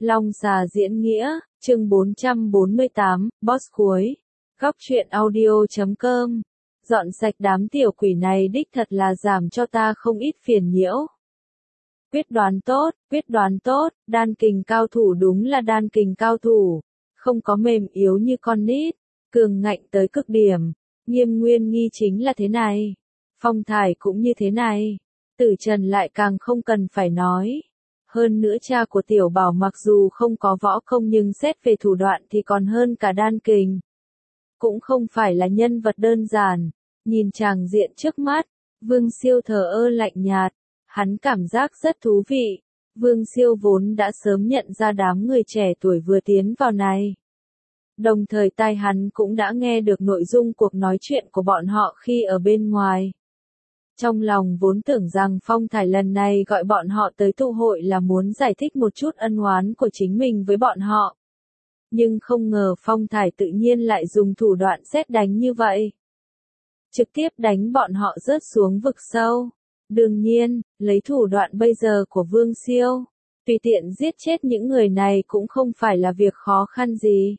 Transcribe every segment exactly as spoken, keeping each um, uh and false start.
Long xà diễn nghĩa, chương bốn trăm bốn mươi tám, boss cuối. Góc truyện audio chấm com. Dọn sạch đám tiểu quỷ này đích thật là giảm cho ta không ít phiền nhiễu. Quyết đoán tốt, quyết đoán tốt, đan kình cao thủ đúng là đan kình cao thủ. Không có mềm yếu như con nít, cường ngạnh tới cực điểm. Nghiêm Nguyên Nghi chính là thế này. Phong Thải cũng như thế này. Tử Trần lại càng không cần phải nói. Hơn nữa cha của Tiểu Bảo mặc dù không có võ công nhưng xét về thủ đoạn thì còn hơn cả đan kình. Cũng không phải là nhân vật đơn giản. Nhìn tràng diện trước mắt, Vương Siêu thờ ơ lạnh nhạt. Hắn cảm giác rất thú vị. Vương Siêu vốn đã sớm nhận ra đám người trẻ tuổi vừa tiến vào này. Đồng thời tai hắn cũng đã nghe được nội dung cuộc nói chuyện của bọn họ khi ở bên ngoài. Trong lòng vốn tưởng rằng Phong Thải lần này gọi bọn họ tới tụ hội là muốn giải thích một chút ân oán của chính mình với bọn họ. Nhưng không ngờ Phong Thải tự nhiên lại dùng thủ đoạn sét đánh như vậy. Trực tiếp đánh bọn họ rớt xuống vực sâu. Đương nhiên, lấy thủ đoạn bây giờ của Vương Siêu, tùy tiện giết chết những người này cũng không phải là việc khó khăn gì.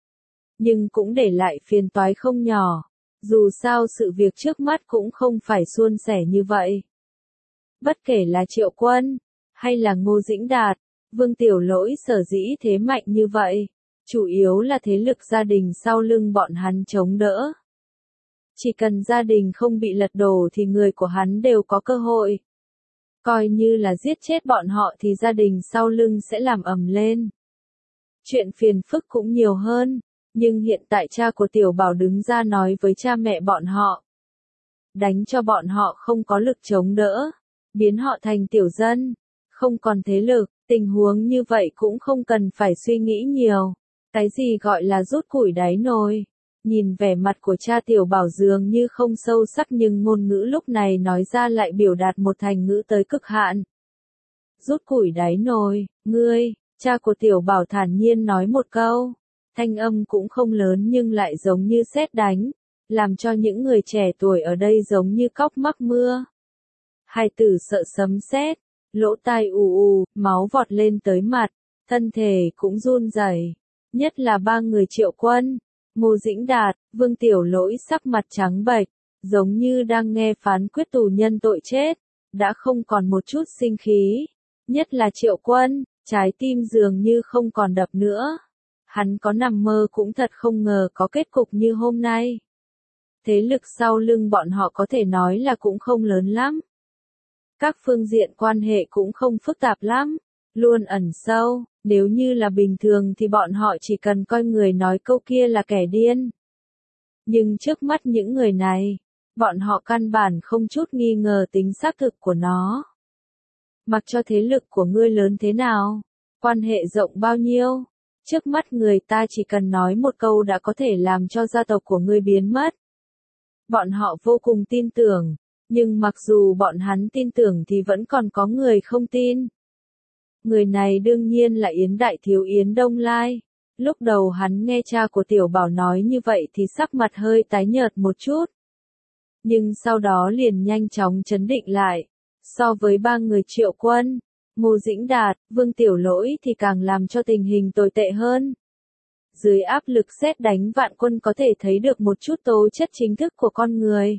Nhưng cũng để lại phiền toái không nhỏ. Dù sao sự việc trước mắt cũng không phải suôn sẻ như vậy. Bất kể là Triệu Quân, hay là Ngô Dĩnh Đạt, Vương Tiểu Lỗi sở dĩ thế mạnh như vậy, chủ yếu là thế lực gia đình sau lưng bọn hắn chống đỡ. Chỉ cần gia đình không bị lật đổ thì người của hắn đều có cơ hội. Coi như là giết chết bọn họ thì gia đình sau lưng sẽ làm ầm lên. Chuyện phiền phức cũng nhiều hơn. Nhưng hiện tại cha của Tiểu Bảo đứng ra nói với cha mẹ bọn họ. Đánh cho bọn họ không có lực chống đỡ. Biến họ thành tiểu dân. Không còn thế lực. Tình huống như vậy cũng không cần phải suy nghĩ nhiều. Cái gì gọi là rút củi đáy nồi. Nhìn vẻ mặt của cha Tiểu Bảo dường như không sâu sắc nhưng ngôn ngữ lúc này nói ra lại biểu đạt một thành ngữ tới cực hạn. Rút củi đáy nồi, ngươi, cha của Tiểu Bảo thản nhiên nói một câu. Thanh âm cũng không lớn nhưng lại giống như sét đánh, làm cho những người trẻ tuổi ở đây giống như cóc mắc mưa. Hai tử sợ sấm sét, lỗ tai ù ù, máu vọt lên tới mặt, thân thể cũng run rẩy. Nhất là ba người Triệu Quân, Ngô Dĩnh Đạt, Vương Tiểu Lỗi sắc mặt trắng bệch, giống như đang nghe phán quyết tù nhân tội chết, đã không còn một chút sinh khí. Nhất là Triệu Quân, trái tim dường như không còn đập nữa. Hắn có nằm mơ cũng thật không ngờ có kết cục như hôm nay. Thế lực sau lưng bọn họ có thể nói là cũng không lớn lắm. Các phương diện quan hệ cũng không phức tạp lắm, luôn ẩn sâu, nếu như là bình thường thì bọn họ chỉ cần coi người nói câu kia là kẻ điên. Nhưng trước mắt những người này, bọn họ căn bản không chút nghi ngờ tính xác thực của nó. Mặc cho thế lực của ngươi lớn thế nào, quan hệ rộng bao nhiêu. Trước mắt người ta chỉ cần nói một câu đã có thể làm cho gia tộc của ngươi biến mất. Bọn họ vô cùng tin tưởng, nhưng mặc dù bọn hắn tin tưởng thì vẫn còn có người không tin. Người này đương nhiên là Yến Đại Thiếu Yến Đông Lai. Lúc đầu hắn nghe cha của Tiểu Bảo nói như vậy thì sắc mặt hơi tái nhợt một chút. Nhưng sau đó liền nhanh chóng trấn định lại. So với ba người Triệu Quân, Ngô Dĩnh Đạt, Vương Tiểu Lỗi thì càng làm cho tình hình tồi tệ hơn. Dưới áp lực sét đánh vạn quân có thể thấy được một chút tố chất chính thức của con người.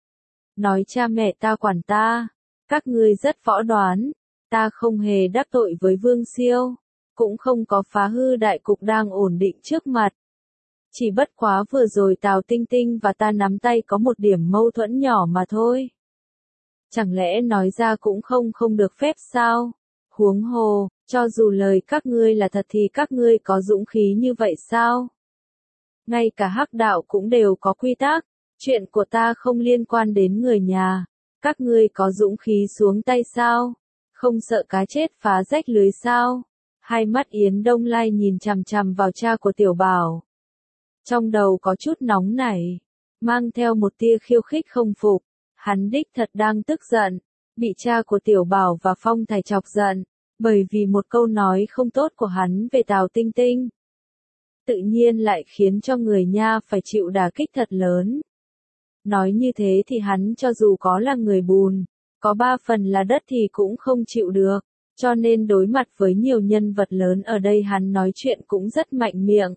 Nói cha mẹ ta quản ta, các ngươi rất võ đoán, ta không hề đắc tội với Vương Siêu, cũng không có phá hư đại cục đang ổn định trước mặt. Chỉ bất quá vừa rồi Tào Tinh Tinh và ta nắm tay có một điểm mâu thuẫn nhỏ mà thôi. Chẳng lẽ nói ra cũng không không được phép sao? Huống hồ, cho dù lời các ngươi là thật thì các ngươi có dũng khí như vậy sao? Ngay cả Hắc đạo cũng đều có quy tắc, chuyện của ta không liên quan đến người nhà, các ngươi có dũng khí xuống tay sao? Không sợ cá chết phá rách lưới sao? Hai mắt Yến Đông Lai nhìn chằm chằm vào cha của Tiểu Bảo. Trong đầu có chút nóng nảy, mang theo một tia khiêu khích không phục, hắn đích thật đang tức giận, bị cha của Tiểu Bảo và Phong Thải chọc giận. Bởi vì một câu nói không tốt của hắn về Tào Tinh Tinh. Tự nhiên lại khiến cho người nha phải chịu đả kích thật lớn. Nói như thế thì hắn cho dù có là người bùn, có ba phần là đất thì cũng không chịu được. Cho nên đối mặt với nhiều nhân vật lớn ở đây hắn nói chuyện cũng rất mạnh miệng.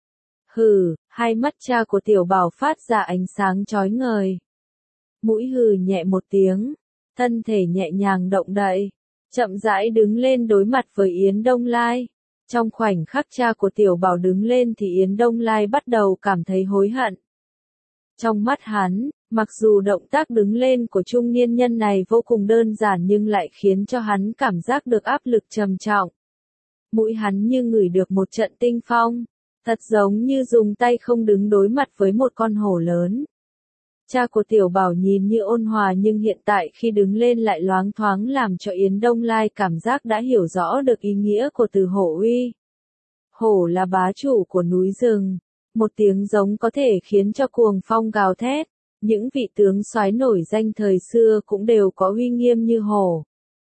Hừ, hai mắt cha của tiểu bảo phát ra ánh sáng chói ngời. Mũi hừ nhẹ một tiếng, thân thể nhẹ nhàng động đậy, chậm rãi đứng lên đối mặt với Yến Đông Lai. Trong khoảnh khắc cha của tiểu bảo đứng lên thì Yến Đông Lai bắt đầu cảm thấy hối hận. Trong mắt hắn, mặc dù động tác đứng lên của trung niên nhân này vô cùng đơn giản nhưng lại khiến cho hắn cảm giác được áp lực trầm trọng. Mũi hắn như ngửi được một trận tinh phong, thật giống như dùng tay không đứng đối mặt với một con hổ lớn. Cha của tiểu bảo nhìn như ôn hòa nhưng hiện tại khi đứng lên lại loáng thoáng làm cho Yến Đông Lai cảm giác đã hiểu rõ được ý nghĩa của từ hổ uy. Hổ là bá chủ của núi rừng, một tiếng giống có thể khiến cho cuồng phong gào thét. Những vị tướng soái nổi danh thời xưa cũng đều có uy nghiêm như hổ.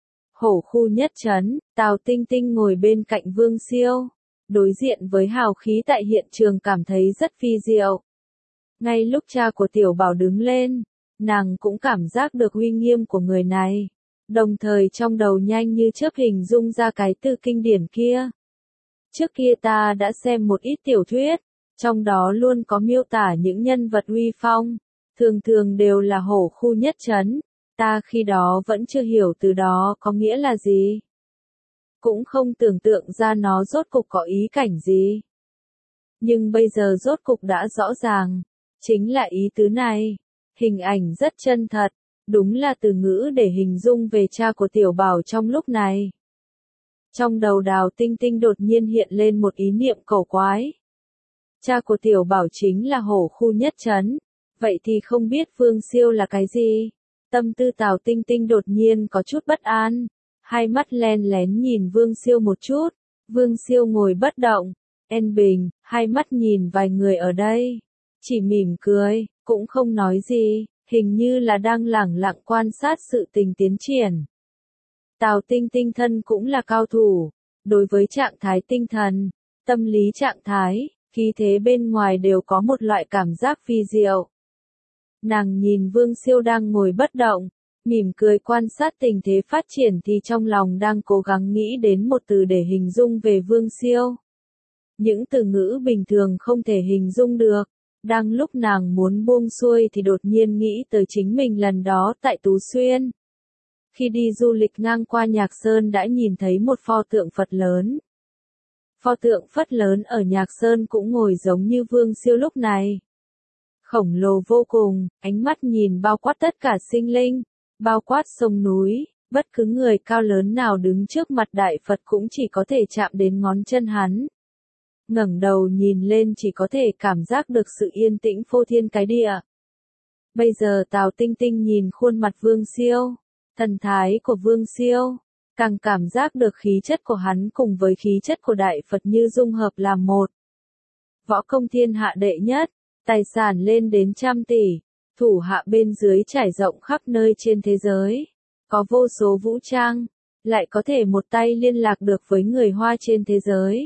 Hổ khu nhất trấn, Tào Tinh Tinh ngồi bên cạnh Vương Siêu, đối diện với hào khí tại hiện trường cảm thấy rất phi diệu. Ngay lúc cha của tiểu bảo đứng lên, nàng cũng cảm giác được uy nghiêm của người này, đồng thời trong đầu nhanh như chớp hình dung ra cái từ kinh điển kia. Trước kia ta đã xem một ít tiểu thuyết, trong đó luôn có miêu tả những nhân vật uy phong, thường thường đều là hổ khu nhất trấn, ta khi đó vẫn chưa hiểu từ đó có nghĩa là gì. Cũng không tưởng tượng ra nó rốt cục có ý cảnh gì. Nhưng bây giờ rốt cục đã rõ ràng, chính là ý tứ này, hình ảnh rất chân thật, đúng là từ ngữ để hình dung về cha của tiểu bảo trong lúc này. Trong đầu Đào Tinh Tinh đột nhiên hiện lên một ý niệm cầu quái. Cha của tiểu bảo chính là hổ khu nhất trấn, vậy thì không biết Vương Siêu là cái gì? Tâm tư Tào Tinh Tinh đột nhiên có chút bất an, hai mắt len lén nhìn Vương Siêu một chút, Vương Siêu ngồi bất động, yên bình, hai mắt nhìn vài người ở đây, chỉ mỉm cười, cũng không nói gì, hình như là đang lẳng lặng quan sát sự tình tiến triển. Tào Tinh Tinh thân cũng là cao thủ, đối với trạng thái tinh thần, tâm lý trạng thái, khí thế bên ngoài đều có một loại cảm giác phi diệu. Nàng nhìn Vương Siêu đang ngồi bất động, mỉm cười quan sát tình thế phát triển thì trong lòng đang cố gắng nghĩ đến một từ để hình dung về Vương Siêu. Những từ ngữ bình thường không thể hình dung được, đang lúc nàng muốn buông xuôi thì đột nhiên nghĩ tới chính mình lần đó tại Tú Xuyên. Khi đi du lịch ngang qua Nhạc Sơn đã nhìn thấy một pho tượng Phật lớn. Pho tượng Phật lớn ở Nhạc Sơn cũng ngồi giống như Vương Siêu lúc này. Khổng lồ vô cùng, ánh mắt nhìn bao quát tất cả sinh linh, bao quát sông núi, bất cứ người cao lớn nào đứng trước mặt Đại Phật cũng chỉ có thể chạm đến ngón chân hắn. Ngẩng đầu nhìn lên chỉ có thể cảm giác được sự yên tĩnh phô thiên cái địa. Bây giờ Tào Tinh Tinh nhìn khuôn mặt Vương Siêu, thần thái của Vương Siêu, càng cảm giác được khí chất của hắn cùng với khí chất của Đại Phật như dung hợp làm một. Võ công thiên hạ đệ nhất, tài sản lên đến trăm tỷ, thủ hạ bên dưới trải rộng khắp nơi trên thế giới, có vô số vũ trang, lại có thể một tay liên lạc được với người Hoa trên thế giới.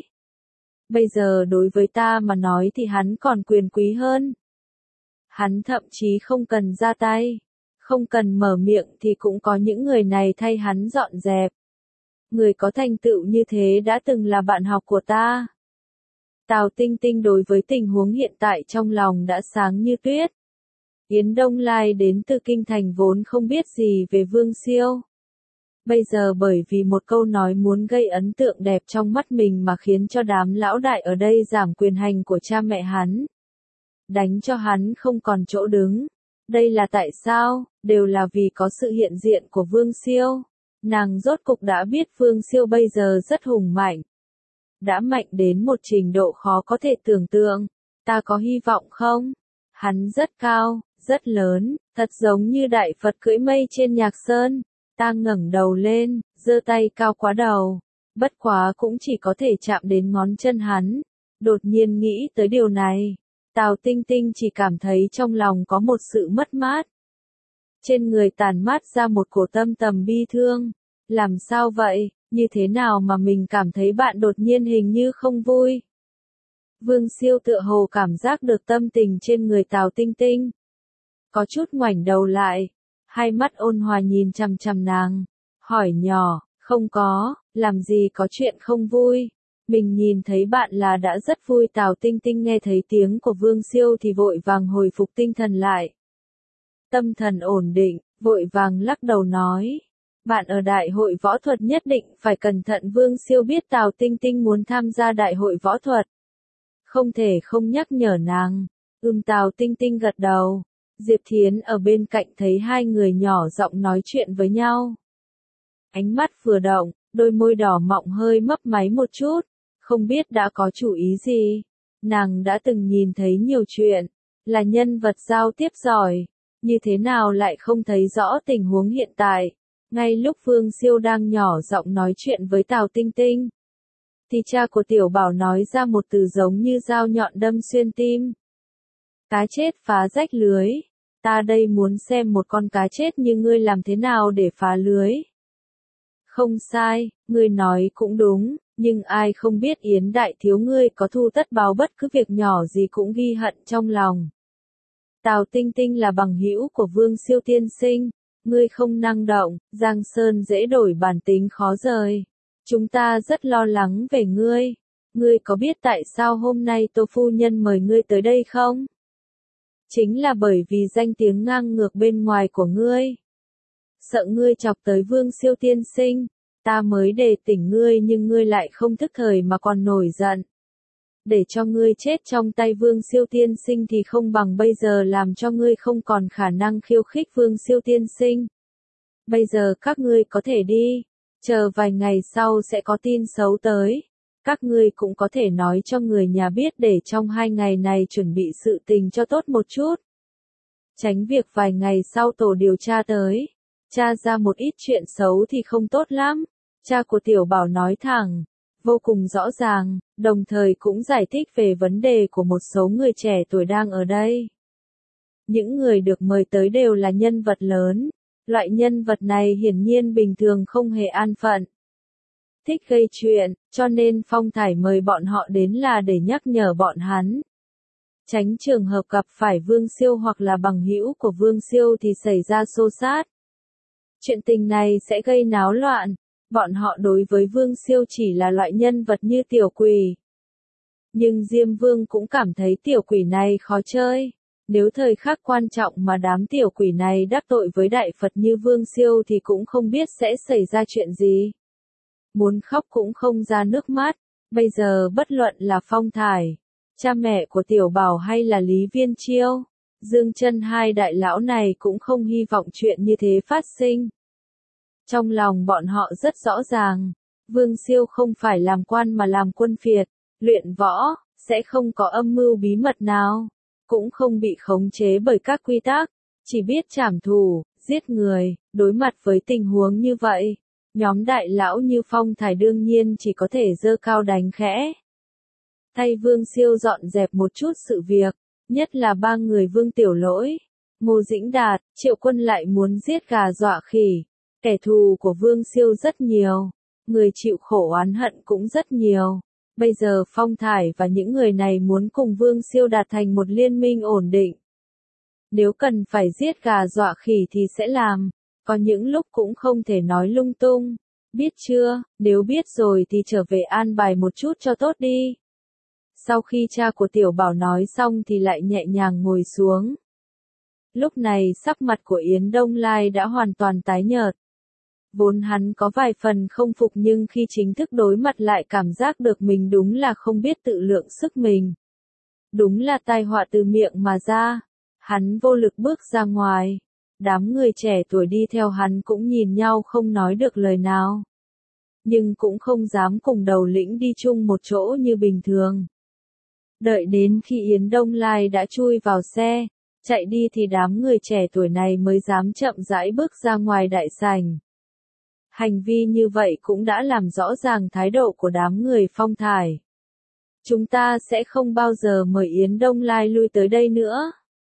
Bây giờ đối với ta mà nói thì hắn còn quyền quý hơn. Hắn thậm chí không cần ra tay, không cần mở miệng thì cũng có những người này thay hắn dọn dẹp. Người có thành tựu như thế đã từng là bạn học của ta. Tào Tinh Tinh đối với tình huống hiện tại trong lòng đã sáng như tuyết. Yến Đông Lai đến từ kinh thành vốn không biết gì về Vương Siêu. Bây giờ bởi vì một câu nói muốn gây ấn tượng đẹp trong mắt mình mà khiến cho đám lão đại ở đây giảm quyền hành của cha mẹ hắn. Đánh cho hắn không còn chỗ đứng. Đây là tại sao? Đều là vì có sự hiện diện của Vương Siêu. Nàng rốt cục đã biết Vương Siêu bây giờ rất hùng mạnh. Đã mạnh đến một trình độ khó có thể tưởng tượng. Ta có hy vọng không? Hắn rất cao, rất lớn, thật giống như Đại Phật cưỡi mây trên Nhạc Sơn. Ta ngẩng đầu lên, giơ tay cao quá đầu. Bất quá cũng chỉ có thể chạm đến ngón chân hắn. Đột nhiên nghĩ tới điều này. Tào Tinh Tinh chỉ cảm thấy trong lòng có một sự mất mát. Trên người tàn mát ra một cổ tâm tầm bi thương. Làm sao vậy, như thế nào mà mình cảm thấy bạn đột nhiên hình như không vui? Vương Siêu tựa hồ cảm giác được tâm tình trên người Tào Tinh Tinh. Có chút ngoảnh đầu lại, hai mắt ôn hòa nhìn chằm chằm nàng, hỏi nhỏ, Không có, làm gì có chuyện không vui. Mình nhìn thấy bạn là đã rất vui. Tào Tinh Tinh nghe thấy tiếng của Vương Siêu thì vội vàng hồi phục tinh thần lại. Tâm thần ổn định, vội vàng lắc đầu nói. Bạn ở đại hội võ thuật nhất định phải cẩn thận. Vương Siêu biết Tào Tinh Tinh muốn tham gia đại hội võ thuật. Không thể không nhắc nhở nàng. Ừm, Tào Tinh Tinh gật đầu. Diệp Thiến ở bên cạnh thấy hai người nhỏ giọng nói chuyện với nhau. Ánh mắt vừa động, đôi môi đỏ mọng hơi mấp máy một chút. Không biết đã có chủ ý gì. Nàng đã từng nhìn thấy nhiều chuyện. Là nhân vật giao tiếp giỏi. Như thế nào lại không thấy rõ tình huống hiện tại. Ngay lúc Vương Siêu đang nhỏ giọng nói chuyện với Tào Tinh Tinh, thì cha của Tiểu Bảo nói ra một từ giống như dao nhọn đâm xuyên tim. Cá chết phá rách lưới. Ta đây muốn xem một con cá chết như ngươi làm thế nào để phá lưới. Không sai, ngươi nói cũng đúng, nhưng ai không biết Yến đại thiếu ngươi có thu tất báo, bất cứ việc nhỏ gì cũng ghi hận trong lòng. Tào Tinh Tinh là bằng hữu của Vương Siêu tiên sinh, ngươi không năng động, Giang Sơn dễ đổi bản tính khó rời. Chúng ta rất lo lắng về ngươi. Ngươi có biết tại sao hôm nay Tô phu nhân mời ngươi tới đây không? Chính là bởi vì danh tiếng ngang ngược bên ngoài của ngươi. Sợ ngươi chọc tới Vương Siêu tiên sinh, ta mới đề tỉnh ngươi nhưng ngươi lại không thức thời mà còn nổi giận. Để cho ngươi chết trong tay Vương Siêu tiên sinh thì không bằng bây giờ làm cho ngươi không còn khả năng khiêu khích Vương Siêu tiên sinh. Bây giờ các ngươi có thể đi, chờ vài ngày sau sẽ có tin xấu tới. Các ngươi cũng có thể nói cho người nhà biết để trong hai ngày này chuẩn bị sự tình cho tốt một chút. Tránh việc vài ngày sau tổ điều tra tới, tra ra một ít chuyện xấu thì không tốt lắm. Cha của Tiểu Bảo nói thẳng, vô cùng rõ ràng, đồng thời cũng giải thích về vấn đề của một số người trẻ tuổi đang ở đây. Những người được mời tới đều là nhân vật lớn. Loại nhân vật này hiển nhiên bình thường không hề an phận. Thích gây chuyện, cho nên Phong Thải mời bọn họ đến là để nhắc nhở bọn hắn. Tránh trường hợp gặp phải Vương Siêu hoặc là bằng hữu của Vương Siêu thì xảy ra xô xát. Chuyện tình này sẽ gây náo loạn. Bọn họ đối với Vương Siêu chỉ là loại nhân vật như tiểu quỷ. Nhưng Diêm Vương cũng cảm thấy tiểu quỷ này khó chơi. Nếu thời khắc quan trọng mà đám tiểu quỷ này đắc tội với Đại Phật như Vương Siêu thì cũng không biết sẽ xảy ra chuyện gì. Muốn khóc cũng không ra nước mắt. Bây giờ bất luận là Phong Thải, cha mẹ của Tiểu Bảo hay là Lý Viên Chiêu, Dương Chân, hai đại lão này cũng không hy vọng chuyện như thế phát sinh. Trong lòng bọn họ rất rõ ràng, Vương Siêu không phải làm quan mà làm quân phiệt, luyện võ, sẽ không có âm mưu bí mật nào, cũng không bị khống chế bởi các quy tắc, chỉ biết trảm thù, giết người. Đối mặt với tình huống như vậy, nhóm đại lão như Phong Thải đương nhiên chỉ có thể giơ cao đánh khẽ. Thay Vương Siêu dọn dẹp một chút sự việc, nhất là ba người Vương Tiểu Lỗi, Ngô Dĩnh Đạt, Triệu Quân lại muốn giết gà dọa khỉ. Kẻ thù của Vương Siêu rất nhiều, người chịu khổ oán hận cũng rất nhiều. Bây giờ Phong Thải và những người này muốn cùng Vương Siêu đạt thành một liên minh ổn định. Nếu cần phải giết gà dọa khỉ thì sẽ làm, có những lúc cũng không thể nói lung tung. Biết chưa, nếu biết rồi thì trở về an bài một chút cho tốt đi. Sau khi cha của Tiểu Bảo nói xong thì lại nhẹ nhàng ngồi xuống. Lúc này sắc mặt của Yến Đông Lai đã hoàn toàn tái nhợt. Vốn hắn có vài phần không phục nhưng khi chính thức đối mặt lại cảm giác được mình đúng là không biết tự lượng sức mình. Đúng là tai họa từ miệng mà ra. Hắn vô lực bước ra ngoài. Đám người trẻ tuổi đi theo hắn cũng nhìn nhau không nói được lời nào. Nhưng cũng không dám cùng đầu lĩnh đi chung một chỗ như bình thường. Đợi đến khi Yến Đông Lai đã chui vào xe, chạy đi thì đám người trẻ tuổi này mới dám chậm rãi bước ra ngoài đại sảnh. Hành vi như vậy cũng đã làm rõ ràng thái độ của đám người Phong Thải. Chúng ta sẽ không bao giờ mời Yến Đông Lai lui tới đây nữa.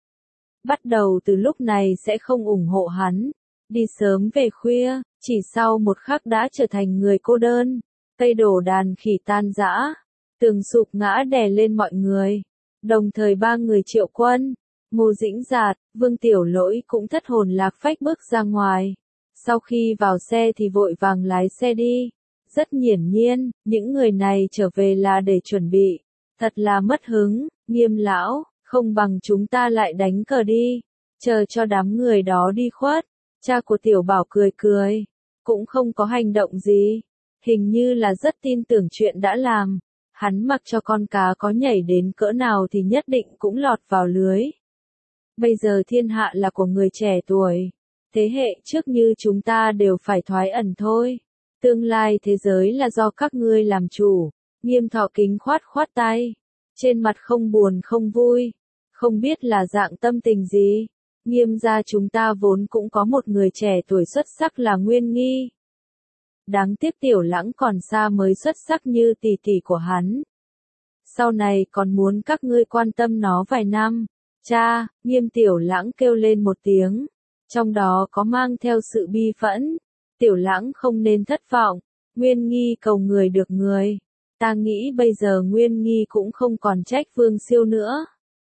Bắt đầu từ lúc này sẽ không ủng hộ hắn. Đi sớm về khuya, chỉ sau một khắc đã trở thành người cô đơn. Cây đổ đàn khỉ tan rã, tường sụp ngã đè lên mọi người. Đồng thời ba người Triệu Quân, Ngô Dĩnh Dạt, Vương Tiểu Lỗi cũng thất hồn lạc phách bước ra ngoài. Sau khi vào xe thì vội vàng lái xe đi. Rất hiển nhiên, những người này trở về là để chuẩn bị. Thật là mất hứng, Nghiêm lão, không bằng chúng ta lại đánh cờ đi. Chờ cho đám người đó đi khuất. Cha của Tiểu Bảo cười cười. Cũng không có hành động gì. Hình như là rất tin tưởng chuyện đã làm. Hắn mặc cho con cá có nhảy đến cỡ nào thì nhất định cũng lọt vào lưới. Bây giờ thiên hạ là của người trẻ tuổi. Thế hệ trước như chúng ta đều phải thoái ẩn thôi. Tương lai thế giới là do các ngươi làm chủ. Nghiêm Thọ Kính khoát khoát tay. Trên mặt không buồn không vui. Không biết là dạng tâm tình gì. Nghiêm gia chúng ta vốn cũng có một người trẻ tuổi xuất sắc là Nguyên Nghi. Đáng tiếc Tiểu Lãng còn xa mới xuất sắc như tỷ tỷ của hắn. Sau này còn muốn các ngươi quan tâm nó vài năm. Cha, Nghiêm Tiểu Lãng kêu lên một tiếng. Trong đó có mang theo sự bi phẫn. Tiểu Lãng không nên thất vọng. Nguyên Nghi cầu người được người. Ta nghĩ bây giờ Nguyên Nghi cũng không còn trách Vương Siêu nữa.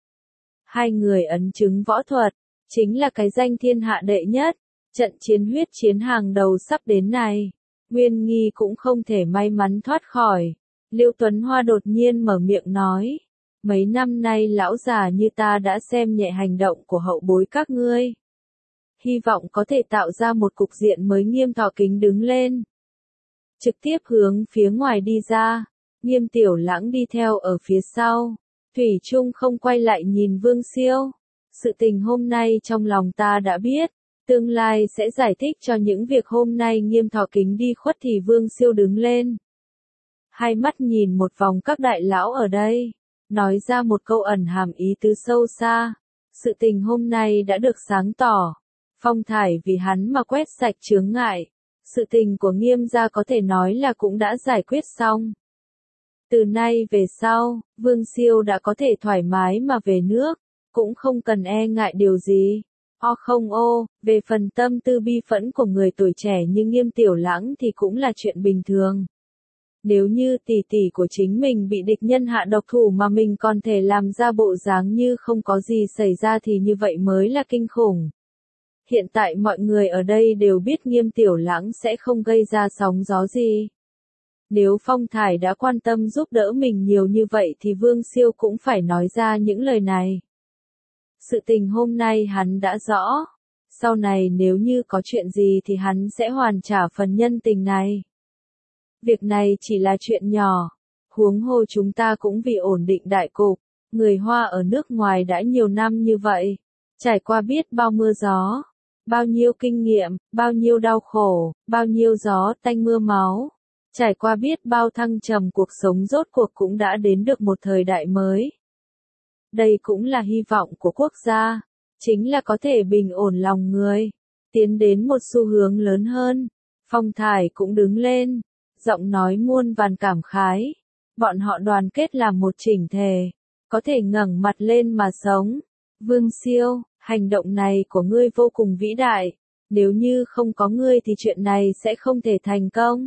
Hai người ấn chứng võ thuật. Chính là cái danh thiên hạ đệ nhất. Trận chiến huyết chiến hàng đầu sắp đến này. Nguyên Nghi cũng không thể may mắn thoát khỏi. Liêu Tuấn Hoa đột nhiên mở miệng nói. Mấy năm nay lão già như ta đã xem nhẹ hành động của hậu bối các ngươi. Hy vọng có thể tạo ra một cục diện mới. Nghiêm Thọ Kính đứng lên. Trực tiếp hướng phía ngoài đi ra. Nghiêm Tiểu Lãng đi theo ở phía sau. Thủy chung không quay lại nhìn Vương Siêu. Sự tình hôm nay trong lòng ta đã biết. Tương lai sẽ giải thích cho những việc hôm nay. Nghiêm Thọ Kính đi khuất thì Vương Siêu đứng lên. Hai mắt nhìn một vòng các đại lão ở đây. Nói ra một câu ẩn hàm ý tứ sâu xa. Sự tình hôm nay đã được sáng tỏ. Phong Thải vì hắn mà quét sạch chướng ngại. Sự tình của Nghiêm gia có thể nói là cũng đã giải quyết xong. Từ nay về sau, Vương Siêu đã có thể thoải mái mà về nước. Cũng không cần e ngại điều gì. O không ô, về phần tâm tư bi phẫn của người tuổi trẻ như Nghiêm Tiểu Lãng thì cũng là chuyện bình thường. Nếu như tỷ tỷ của chính mình bị địch nhân hạ độc thủ mà mình còn thể làm ra bộ dáng như không có gì xảy ra thì như vậy mới là kinh khủng. Hiện tại mọi người ở đây đều biết Nghiêm Tiểu Lãng sẽ không gây ra sóng gió gì. Nếu Phong Thải đã quan tâm giúp đỡ mình nhiều như vậy thì Vương Siêu cũng phải nói ra những lời này. Sự tình hôm nay hắn đã rõ. Sau này nếu như có chuyện gì thì hắn sẽ hoàn trả phần nhân tình này. Việc này chỉ là chuyện nhỏ. Huống hồ chúng ta cũng vì ổn định đại cục. Người Hoa ở nước ngoài đã nhiều năm như vậy. Trải qua biết bao mưa gió. Bao nhiêu kinh nghiệm, bao nhiêu đau khổ, bao nhiêu gió tanh mưa máu. Trải qua biết bao thăng trầm cuộc sống rốt cuộc cũng đã đến được một thời đại mới. Đây cũng là hy vọng của quốc gia. Chính là có thể bình ổn lòng người. Tiến đến một xu hướng lớn hơn. Phong Thải cũng đứng lên. Giọng nói muôn vàn cảm khái. Bọn họ đoàn kết làm một chỉnh thể. Có thể ngẩng mặt lên mà sống. Vương Siêu, hành động này của ngươi vô cùng vĩ đại. Nếu như không có ngươi thì chuyện này sẽ không thể thành công.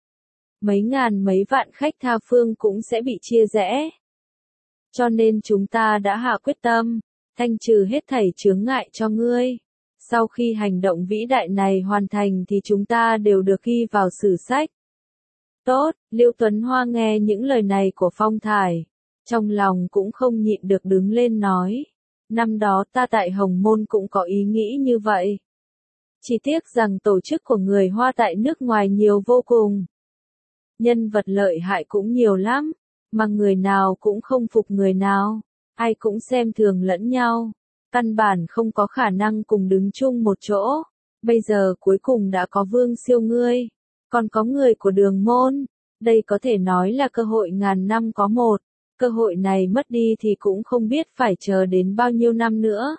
Mấy ngàn mấy vạn khách tha phương cũng sẽ bị chia rẽ. Cho nên chúng ta đã hạ quyết tâm, thanh trừ hết thảy chướng ngại cho ngươi. Sau khi hành động vĩ đại này hoàn thành thì chúng ta đều được ghi vào sử sách. Tốt, Liêu Tuấn Hoa nghe những lời này của Phong Thải. Trong lòng cũng không nhịn được đứng lên nói. Năm đó ta tại Hồng Môn cũng có ý nghĩ như vậy. Chỉ tiếc rằng tổ chức của người Hoa tại nước ngoài nhiều vô cùng. Nhân vật lợi hại cũng nhiều lắm. Mà người nào cũng không phục người nào. Ai cũng xem thường lẫn nhau. Căn bản không có khả năng cùng đứng chung một chỗ. Bây giờ cuối cùng đã có Vương Siêu ngươi. Còn có người của Đường Môn. Đây có thể nói là cơ hội ngàn năm có một. Cơ hội này mất đi thì cũng không biết phải chờ đến bao nhiêu năm nữa.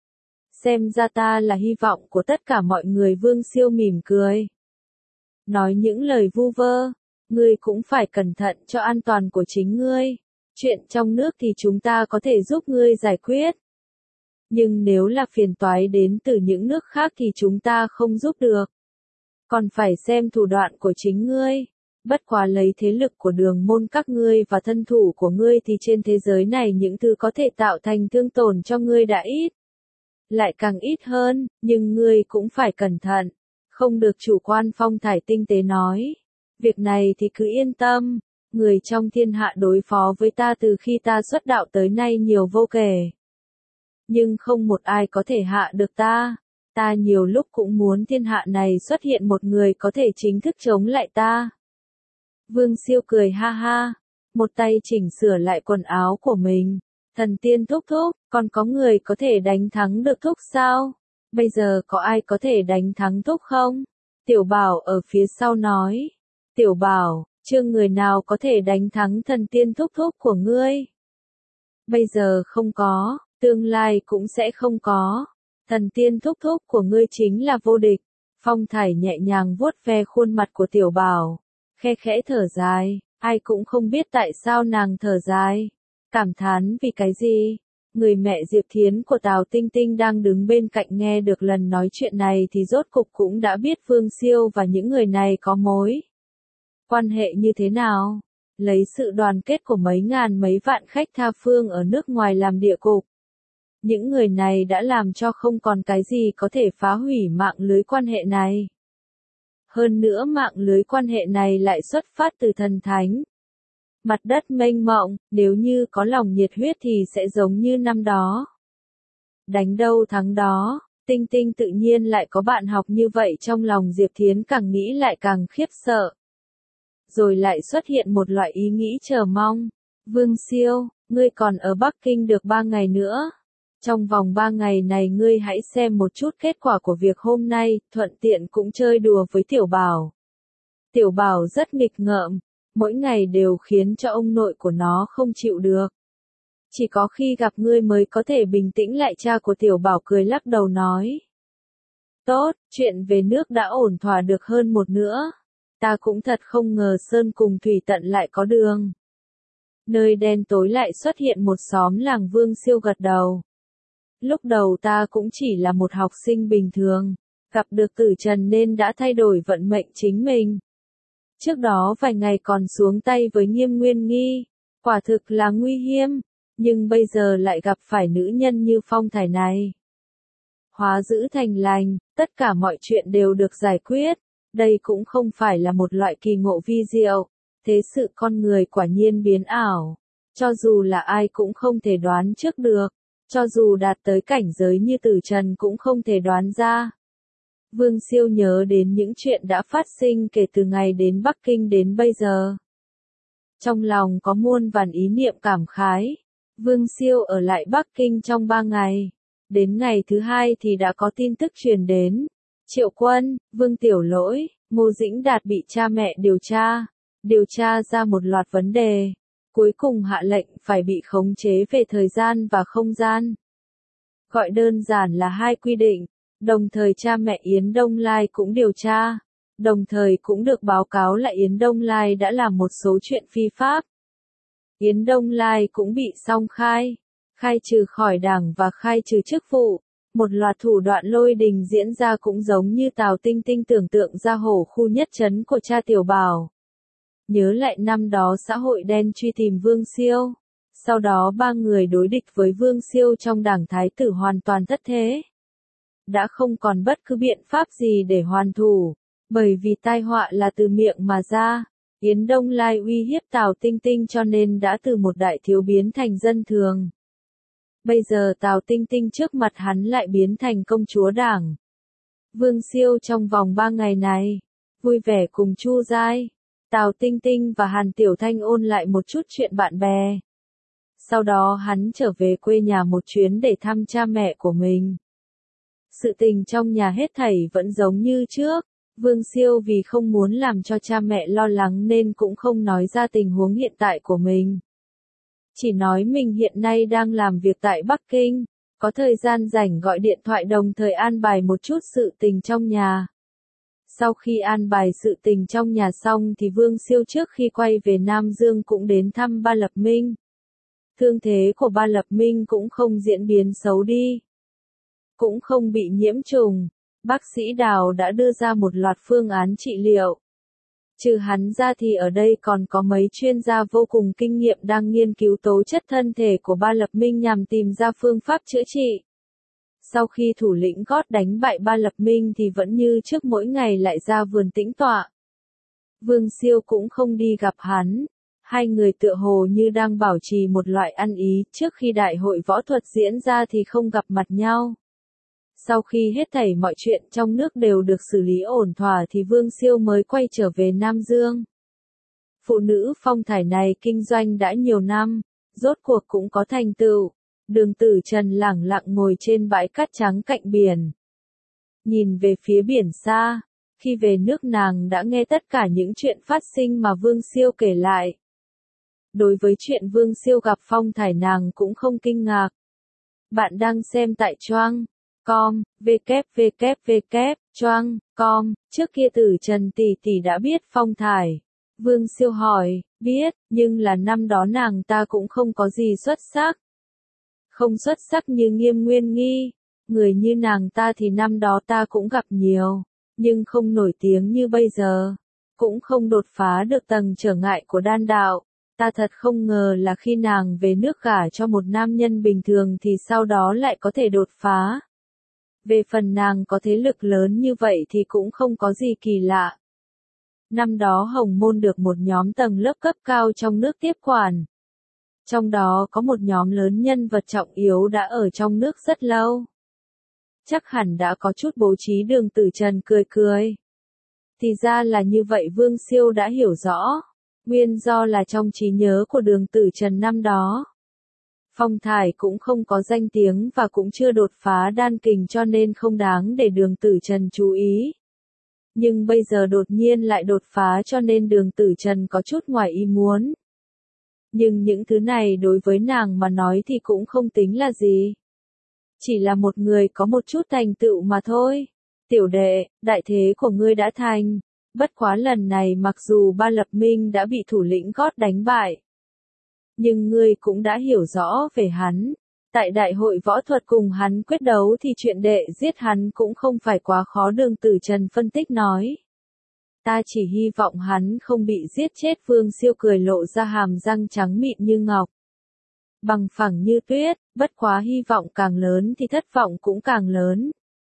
Xem ra ta là hy vọng của tất cả mọi người. Vương Siêu mỉm cười. Nói những lời vu vơ. Ngươi cũng phải cẩn thận cho an toàn của chính ngươi. Chuyện trong nước thì chúng ta có thể giúp ngươi giải quyết. Nhưng nếu là phiền toái đến từ những nước khác thì chúng ta không giúp được. Còn phải xem thủ đoạn của chính ngươi. Bất quá lấy thế lực của Đường Môn các ngươi và thân thủ của ngươi thì trên thế giới này những thứ có thể tạo thành thương tổn cho ngươi đã ít. Lại càng ít hơn, nhưng ngươi cũng phải cẩn thận. Không được chủ quan, Phong Thải tinh tế nói. Việc này thì cứ yên tâm, người trong thiên hạ đối phó với ta từ khi ta xuất đạo tới nay nhiều vô kể. Nhưng không một ai có thể hạ được ta. Ta nhiều lúc cũng muốn thiên hạ này xuất hiện một người có thể chính thức chống lại ta. Vương Siêu cười ha ha, một tay chỉnh sửa lại quần áo của mình. Thần tiên thúc thúc, còn có người có thể đánh thắng được thúc sao? Bây giờ có ai có thể đánh thắng thúc không? Tiểu Bảo ở phía sau nói. Tiểu Bảo, chưa người nào có thể đánh thắng thần tiên thúc thúc của ngươi. Bây giờ không có, tương lai cũng sẽ không có. Thần tiên thúc thúc của ngươi chính là vô địch. Phong Thải nhẹ nhàng vuốt ve khuôn mặt của Tiểu Bảo, khe khẽ thở dài, ai cũng không biết tại sao nàng thở dài. Cảm thán vì cái gì? Người mẹ Diệp Thiến của Tào Tinh Tinh đang đứng bên cạnh nghe được lần nói chuyện này thì rốt cục cũng đã biết Vương Siêu và những người này có mối quan hệ như thế nào. Lấy sự đoàn kết của mấy ngàn mấy vạn khách tha phương ở nước ngoài làm địa cục. Những người này đã làm cho không còn cái gì có thể phá hủy mạng lưới quan hệ này. Hơn nữa mạng lưới quan hệ này lại xuất phát từ thần thánh. Mặt đất mênh mộng, nếu như có lòng nhiệt huyết thì sẽ giống như năm đó. Đánh đâu thắng đó, Tinh Tinh tự nhiên lại có bạn học như vậy, trong lòng Diệp Thiến càng nghĩ lại càng khiếp sợ. Rồi lại xuất hiện một loại ý nghĩ chờ mong. Vương Siêu, ngươi còn ở Bắc Kinh được ba ngày nữa. Trong vòng ba ngày này ngươi hãy xem một chút kết quả của việc hôm nay, thuận tiện cũng chơi đùa với Tiểu Bảo. Tiểu Bảo rất nghịch ngợm, mỗi ngày đều khiến cho ông nội của nó không chịu được. Chỉ có khi gặp ngươi mới có thể bình tĩnh lại. Cha của Tiểu Bảo cười lắc đầu nói. Tốt, chuyện về nước đã ổn thỏa được hơn một nữa. Ta cũng thật không ngờ Sơn cùng Thủy Tận lại có đường. Nơi đen tối lại xuất hiện một xóm làng. Vương Siêu gật đầu. Lúc đầu ta cũng chỉ là một học sinh bình thường, gặp được Tử Trần nên đã thay đổi vận mệnh chính mình. Trước đó vài ngày còn xuống tay với Nghiêm Nguyên Nghi, quả thực là nguy hiểm, nhưng bây giờ lại gặp phải nữ nhân như Phong Thải này. Hóa dữ thành lành, tất cả mọi chuyện đều được giải quyết, đây cũng không phải là một loại kỳ ngộ vi diệu, thế sự con người quả nhiên biến ảo, cho dù là ai cũng không thể đoán trước được. Cho dù đạt tới cảnh giới như Tử Trần cũng không thể đoán ra. Vương Siêu nhớ đến những chuyện đã phát sinh kể từ ngày đến Bắc Kinh đến bây giờ. Trong lòng có muôn vàn ý niệm cảm khái. Vương Siêu ở lại Bắc Kinh trong ba ngày. Đến ngày thứ hai thì đã có tin tức truyền đến. Triệu Quân, Vương Tiểu Lỗi, Ngô Dĩnh Đạt bị cha mẹ điều tra. Điều tra ra một loạt vấn đề. Cuối cùng hạ lệnh phải bị khống chế về thời gian và không gian. Gọi đơn giản là hai quy định, đồng thời cha mẹ Yến Đông Lai cũng điều tra, đồng thời cũng được báo cáo lại Yến Đông Lai đã làm một số chuyện phi pháp. Yến Đông Lai cũng bị song khai, khai trừ khỏi đảng và khai trừ chức vụ, một loạt thủ đoạn lôi đình diễn ra cũng giống như Tào Tinh Tinh tưởng tượng ra hổ khu nhất trấn của cha Tiểu Bảo. Nhớ lại năm đó xã hội đen truy tìm Vương Siêu, sau đó ba người đối địch với Vương Siêu trong đảng Thái tử hoàn toàn thất thế. Đã không còn bất cứ biện pháp gì để hoàn thủ, bởi vì tai họa là từ miệng mà ra. Yến Đông Lai uy hiếp Tào Tinh Tinh cho nên đã từ một đại thiếu biến thành dân thường. Bây giờ Tào Tinh Tinh trước mặt hắn lại biến thành công chúa đảng. Vương Siêu trong vòng ba ngày này, vui vẻ cùng Chu Giai, Tào Tinh Tinh và Hàn Tiểu Thanh ôn lại một chút chuyện bạn bè. Sau đó hắn trở về quê nhà một chuyến để thăm cha mẹ của mình. Sự tình trong nhà hết thảy vẫn giống như trước. Vương Siêu vì không muốn làm cho cha mẹ lo lắng nên cũng không nói ra tình huống hiện tại của mình. Chỉ nói mình hiện nay đang làm việc tại Bắc Kinh, có thời gian rảnh gọi điện thoại đồng thời an bài một chút sự tình trong nhà. Sau khi an bài sự tình trong nhà xong thì Vương Siêu trước khi quay về Nam Dương cũng đến thăm Ba Lập Minh. Thương thế của Ba Lập Minh cũng không diễn biến xấu đi, cũng không bị nhiễm trùng. Bác sĩ Đào đã đưa ra một loạt phương án trị liệu. Trừ hắn ra thì ở đây còn có mấy chuyên gia vô cùng kinh nghiệm đang nghiên cứu tố chất thân thể của Ba Lập Minh nhằm tìm ra phương pháp chữa trị. Sau khi thủ lĩnh gót đánh bại Ba Lập Minh thì vẫn như trước mỗi ngày lại ra vườn tĩnh tọa. Vương Siêu cũng không đi gặp hắn. Hai người tựa hồ như đang bảo trì một loại ăn ý, trước khi đại hội võ thuật diễn ra thì không gặp mặt nhau. Sau khi hết thảy mọi chuyện trong nước đều được xử lý ổn thỏa thì Vương Siêu mới quay trở về Nam Dương. Phụ nữ phong thải này kinh doanh đã nhiều năm, rốt cuộc cũng có thành tựu. Đường Tử Trần lẳng lặng ngồi trên bãi cát trắng cạnh biển. Nhìn về phía biển xa, khi về nước nàng đã nghe tất cả những chuyện phát sinh mà Vương Siêu kể lại. Đối với chuyện Vương Siêu gặp phong thải nàng cũng không kinh ngạc. Bạn đang xem tại Choang com, www choang com, trước kia Tử Trần tỷ tỷ đã biết phong thải. Vương Siêu hỏi, biết, nhưng là năm đó nàng ta cũng không có gì xuất sắc. Không xuất sắc như Nghiêm Nguyên Nghi, người như nàng ta thì năm đó ta cũng gặp nhiều, nhưng không nổi tiếng như bây giờ, cũng không đột phá được tầng trở ngại của đan đạo. Ta thật không ngờ là khi nàng về nước gả cho một nam nhân bình thường thì sau đó lại có thể đột phá. Về phần nàng có thế lực lớn như vậy thì cũng không có gì kỳ lạ. Năm đó Hồng Môn được một nhóm tầng lớp cấp cao trong nước tiếp quản. Trong đó có một nhóm lớn nhân vật trọng yếu đã ở trong nước rất lâu. Chắc hẳn đã có chút bố trí. Đường Tử Trần cười cười. Thì ra là như vậy. Vương Siêu đã hiểu rõ. Nguyên do là trong trí nhớ của Đường Tử Trần năm đó, phong thải cũng không có danh tiếng và cũng chưa đột phá đan kình cho nên không đáng để Đường Tử Trần chú ý. Nhưng bây giờ đột nhiên lại đột phá cho nên Đường Tử Trần có chút ngoài ý muốn. Nhưng những thứ này đối với nàng mà nói thì cũng không tính là gì. Chỉ là một người có một chút thành tựu mà thôi. Tiểu đệ, đại thế của ngươi đã thành. Bất quá lần này mặc dù Ba Lập Minh đã bị thủ lĩnh gót đánh bại, nhưng ngươi cũng đã hiểu rõ về hắn. Tại đại hội võ thuật cùng hắn quyết đấu thì chuyện đệ giết hắn cũng không phải quá khó. Đường Tử Trần phân tích nói. Ta chỉ hy vọng hắn không bị giết chết. Vương Siêu cười lộ ra hàm răng trắng mịn như ngọc, bằng phẳng như tuyết, bất quá hy vọng càng lớn thì thất vọng cũng càng lớn.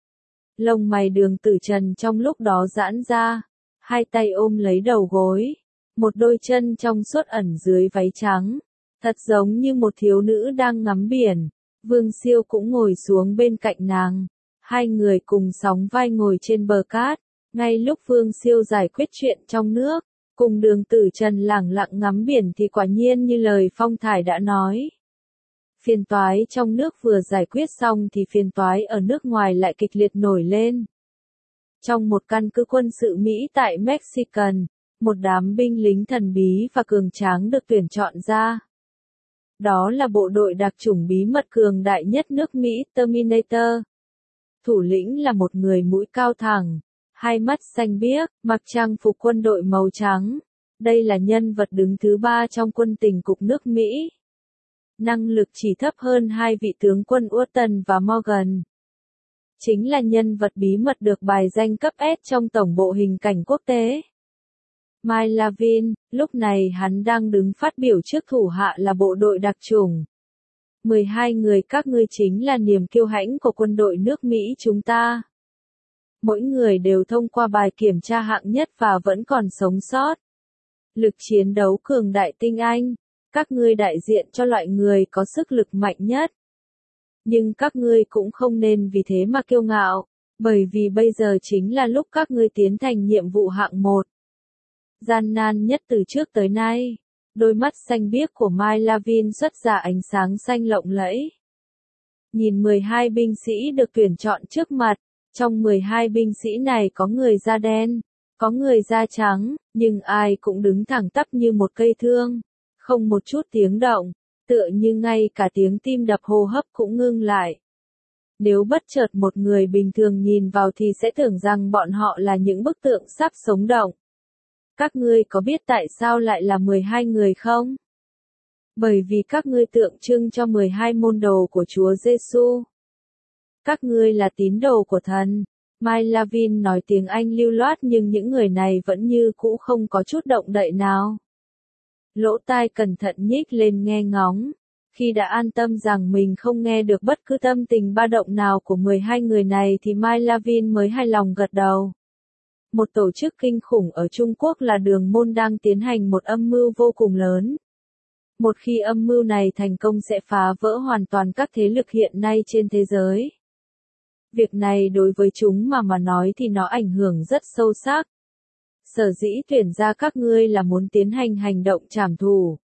Lông mày Đường Tử Trần trong lúc đó giãn ra, hai tay ôm lấy đầu gối, một đôi chân trong suốt ẩn dưới váy trắng, thật giống như một thiếu nữ đang ngắm biển. Vương Siêu cũng ngồi xuống bên cạnh nàng, hai người cùng sóng vai ngồi trên bờ cát. Ngay lúc Vương Siêu giải quyết chuyện trong nước, cùng Đường Tử Trần lẳng lặng ngắm biển thì quả nhiên như lời phong thải đã nói. Phiền toái trong nước vừa giải quyết xong thì phiền toái ở nước ngoài lại kịch liệt nổi lên. Trong một căn cứ quân sự Mỹ tại Mexican, một đám binh lính thần bí và cường tráng được tuyển chọn ra. Đó là bộ đội đặc chủng bí mật cường đại nhất nước Mỹ, Terminator. Thủ lĩnh là một người mũi cao thẳng, hai mắt xanh biếc, mặc trang phục quân đội màu trắng. Đây là nhân vật đứng thứ ba trong quân tình cục nước Mỹ. Năng lực chỉ thấp hơn hai vị tướng quân Wharton và Morgan. Chính là nhân vật bí mật được bài danh cấp S trong tổng bộ hình cảnh quốc tế. Mai Lavin, lúc này hắn đang đứng phát biểu trước thủ hạ là bộ đội đặc chủng. mười hai người các ngươi chính là niềm kiêu hãnh của quân đội nước Mỹ chúng ta. Mỗi người đều thông qua bài kiểm tra hạng nhất và vẫn còn sống sót. Lực chiến đấu cường đại tinh anh. Các ngươi đại diện cho loại người có sức lực mạnh nhất. Nhưng các ngươi cũng không nên vì thế mà kiêu ngạo, bởi vì bây giờ chính là lúc các ngươi tiến thành nhiệm vụ hạng một. Gian nan nhất từ trước tới nay. Đôi mắt xanh biếc của Mai Lavin xuất ra ánh sáng xanh lộng lẫy. Nhìn mười hai binh sĩ được tuyển chọn trước mặt, trong mười hai binh sĩ này có người da đen, có người da trắng, nhưng ai cũng đứng thẳng tắp như một cây thương, không một chút tiếng động, tựa như ngay cả tiếng tim đập hô hấp cũng ngưng lại. Nếu bất chợt một người bình thường nhìn vào thì sẽ tưởng rằng bọn họ là những bức tượng sắp sống động. Các ngươi có biết tại sao lại là mười hai người không? Bởi vì các ngươi tượng trưng cho mười hai môn đồ của Chúa Giêsu. Các ngươi là tín đồ của thần. Mai Lavin nói tiếng Anh lưu loát nhưng những người này vẫn như cũ không có chút động đậy nào. Lỗ tai cẩn thận nhích lên nghe ngóng. Khi đã an tâm rằng mình không nghe được bất cứ tâm tình ba động nào của mười hai người này thì Mai Lavin mới hài lòng gật đầu. Một tổ chức kinh khủng ở Trung Quốc là Đường Môn đang tiến hành một âm mưu vô cùng lớn. Một khi âm mưu này thành công sẽ phá vỡ hoàn toàn các thế lực hiện nay trên thế giới. Việc này đối với chúng mà mà nói thì nó ảnh hưởng rất sâu sắc. Sở dĩ tuyển ra các ngươi là muốn tiến hành hành động trảm thù.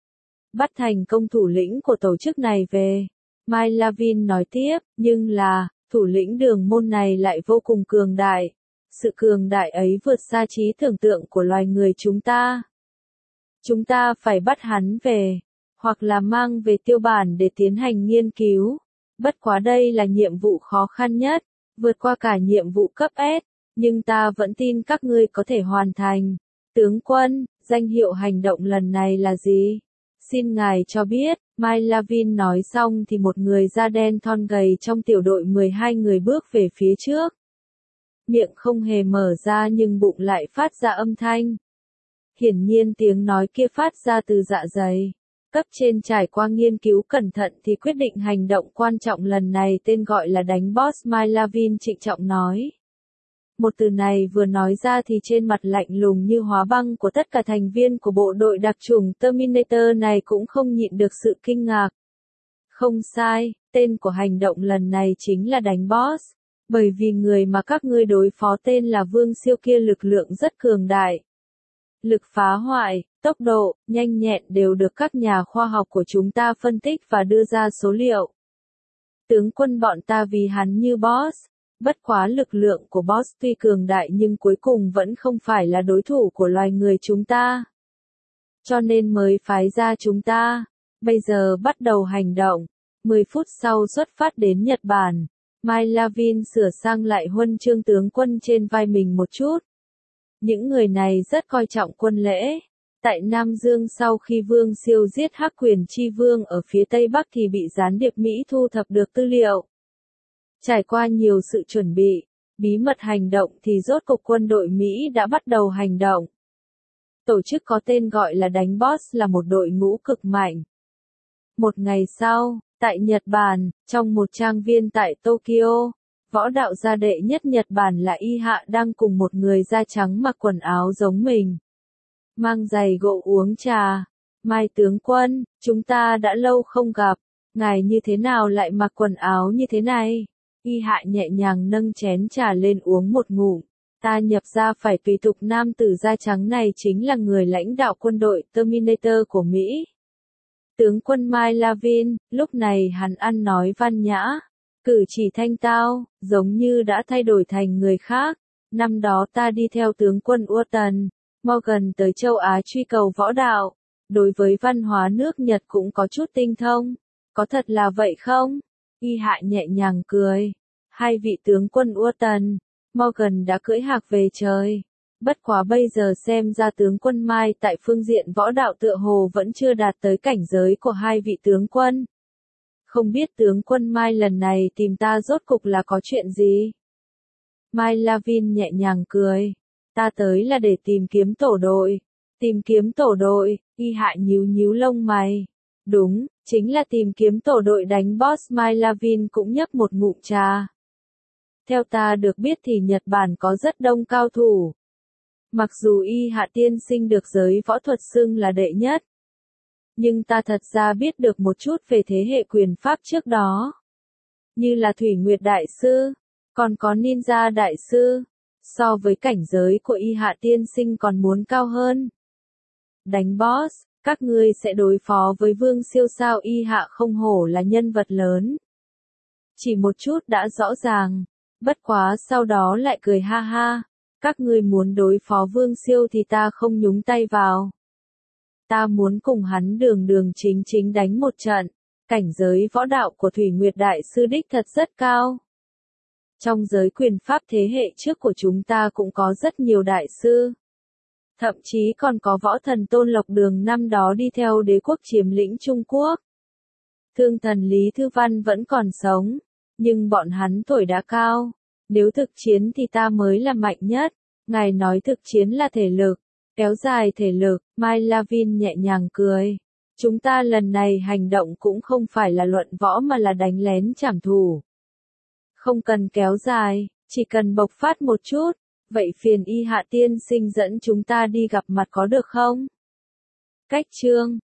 Bắt thành công thủ lĩnh của tổ chức này về. Mai Lavin nói tiếp, nhưng là, thủ lĩnh Đường Môn này lại vô cùng cường đại. Sự cường đại ấy vượt xa trí tưởng tượng của loài người chúng ta. Chúng ta phải bắt hắn về, hoặc là mang về tiêu bản để tiến hành nghiên cứu. Bất quá đây là nhiệm vụ khó khăn nhất, vượt qua cả nhiệm vụ cấp S, nhưng ta vẫn tin các ngươi có thể hoàn thành. Tướng quân, danh hiệu hành động lần này là gì? Xin ngài cho biết. Mai Lavin nói xong thì một người da đen thon gầy trong tiểu đội mười hai người bước về phía trước. Miệng không hề mở ra nhưng bụng lại phát ra âm thanh. Hiển nhiên tiếng nói kia phát ra từ dạ dày. Cấp trên trải qua nghiên cứu cẩn thận thì quyết định hành động quan trọng lần này tên gọi là đánh boss. Mai Lavin trịnh trọng nói. Một từ này vừa nói ra thì trên mặt lạnh lùng như hóa băng của tất cả thành viên của bộ đội đặc chủng Terminator này cũng không nhịn được sự kinh ngạc. Không sai, tên của hành động lần này chính là đánh boss. Bởi vì người mà các ngươi đối phó tên là Vương Siêu kia lực lượng rất cường đại. Lực phá hoại, tốc độ, nhanh nhẹn đều được các nhà khoa học của chúng ta phân tích và đưa ra số liệu. Tướng quân bọn ta vì hắn như boss. Bất quá lực lượng của boss tuy cường đại nhưng cuối cùng vẫn không phải là đối thủ của loài người chúng ta. Cho nên mới phái ra chúng ta. Bây giờ bắt đầu hành động. mười phút sau xuất phát đến Nhật Bản. Mai Lavin sửa sang lại huân chương tướng quân trên vai mình một chút. Những người này rất coi trọng quân lễ. Tại Nam Dương sau khi Vương Siêu giết Hắc Quyền Chi Vương ở phía Tây Bắc thì bị gián điệp Mỹ thu thập được tư liệu. Trải qua nhiều sự chuẩn bị, bí mật hành động thì rốt cục quân đội Mỹ đã bắt đầu hành động. Tổ chức có tên gọi là đánh boss là một đội ngũ cực mạnh. Một ngày sau, tại Nhật Bản, trong một trang viên tại Tokyo, võ đạo gia đệ nhất Nhật Bản là Y Hạ đang cùng một người da trắng mặc quần áo giống mình. Mang giày gỗ uống trà. Mai tướng quân, chúng ta đã lâu không gặp, ngài như thế nào lại mặc quần áo như thế này? Y Hạ nhẹ nhàng nâng chén trà lên uống một ngụm. Ta nhập ra phải tùy tục nam tử da trắng này chính là người lãnh đạo quân đội Terminator của Mỹ. Tướng quân Mai Lavin, lúc này hắn ăn nói văn nhã, cử chỉ thanh tao, giống như đã thay đổi thành người khác. Năm đó ta đi theo tướng quân Uton Morgan tới châu Á truy cầu võ đạo. Đối với văn hóa nước Nhật cũng có chút tinh thông. Có thật là vậy không? Y Hạ nhẹ nhàng cười. Hai vị tướng quân Uton Morgan đã cưỡi hạc về trời. Bất quá bây giờ xem ra tướng quân Mai tại phương diện võ đạo tựa hồ vẫn chưa đạt tới cảnh giới của hai vị tướng quân. Không biết tướng quân Mai lần này tìm ta rốt cục là có chuyện gì? Mai Lavin nhẹ nhàng cười. Ta tới là để tìm kiếm tổ đội. Tìm kiếm tổ đội, Y Hạ nhíu nhíu lông mày. Đúng, chính là tìm kiếm tổ đội đánh boss. Mai Lavin cũng nhấp một ngụm trà. Theo ta được biết thì Nhật Bản có rất đông cao thủ. Mặc dù Y Hạ tiên sinh được giới võ thuật xưng là đệ nhất. Nhưng ta thật ra biết được một chút về thế hệ quyền pháp trước đó. Như là Thủy Nguyệt Đại Sư, còn có Ninja Đại Sư. So với cảnh giới của Y Hạ tiên sinh còn muốn cao hơn. Đánh boss, các ngươi sẽ đối phó với Vương Siêu sao? Y Hạ không hổ là nhân vật lớn. Chỉ một chút đã rõ ràng. Bất quá sau đó lại cười ha ha. Các ngươi muốn đối phó Vương Siêu thì ta không nhúng tay vào. Ta muốn cùng hắn đường đường chính chính đánh một trận. Cảnh giới võ đạo của Thủy Nguyệt Đại Sư đích thật rất cao. Trong giới quyền pháp thế hệ trước của chúng ta cũng có rất nhiều đại sư. Thậm chí còn có võ thần Tôn Lộc Đường năm đó đi theo đế quốc chiếm lĩnh Trung Quốc. Thương thần Lý Thư Văn vẫn còn sống, nhưng bọn hắn tuổi đã cao. Nếu thực chiến thì ta mới là mạnh nhất. Ngài nói thực chiến là thể lực, kéo dài thể lực. Mai Lavin nhẹ nhàng cười. Chúng ta lần này hành động cũng không phải là luận võ mà là đánh lén trảm thủ. Không cần kéo dài, chỉ cần bộc phát một chút. Vậy phiền Y Hạ tiên sinh dẫn chúng ta đi gặp mặt có được không? Cách chương